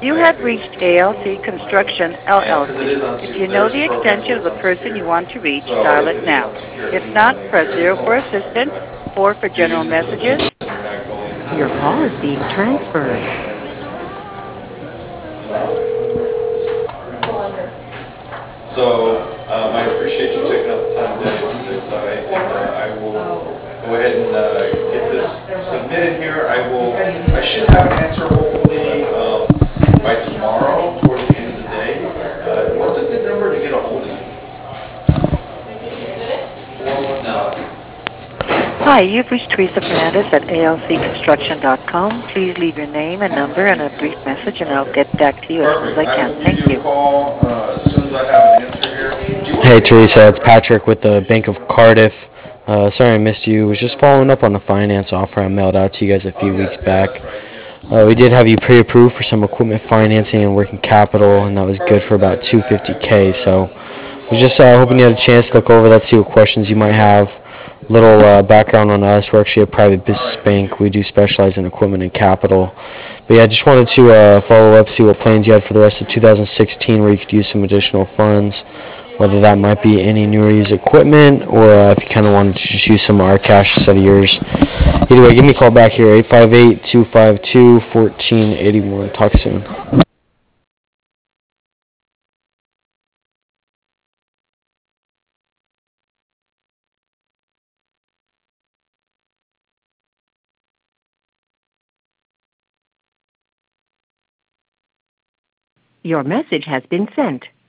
You have reached ALC Construction, LLC. If you know the extension of the person you want to reach, dial it now. If not, press 0 for assistance, 4 for general messages. Your call is being transferred. So I appreciate you taking out the time today to decide, and I will go ahead and get this submitted here. I should have an answer hopefully by tomorrow, toward the end of the day. What's a good number to get a hold of you? No. Hi, you've reached Teresa Fernandez at alcconstruction.com. Please leave your name and number and a brief message, and I'll get back to you as soon as Perfect. I I can. will give Thank you you. a call as soon as I have an answer here. Hey Teresa, it's Patrick with the Bank of Cardiff. Sorry I missed you. Was just following up on the finance offer I mailed out to you guys a few weeks back. We did have you pre-approved for some equipment financing and working capital, and that was good for about 250K. So was just hoping you had a chance to look over that, see what questions you might have. Little background on us: we're actually a private business bank. We do specialize in equipment and capital. But yeah, just wanted to follow up, see what plans you had for the rest of 2016, where you could use some additional funds, whether that might be any new or used equipment, or if you kind of wanted to just use some of our cash instead of yours. Either way, give me a call back here, 858-252-1481. Talk soon. Your message has been sent.